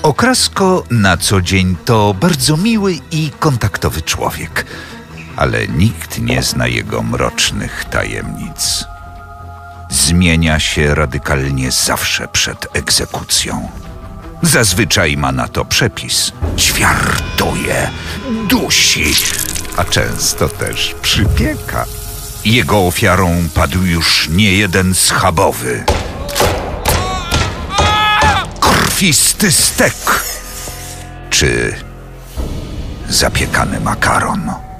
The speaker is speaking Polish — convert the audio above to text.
Okrasko na co dzień to bardzo miły i kontaktowy człowiek, ale nikt nie zna jego mrocznych tajemnic. Zmienia się radykalnie zawsze przed egzekucją. Zazwyczaj ma na to przepis. Ćwiartuje, dusi, a często też przypieka. Jego ofiarą padł już niejeden schabowy. Krwisty stek czy zapiekany makaron.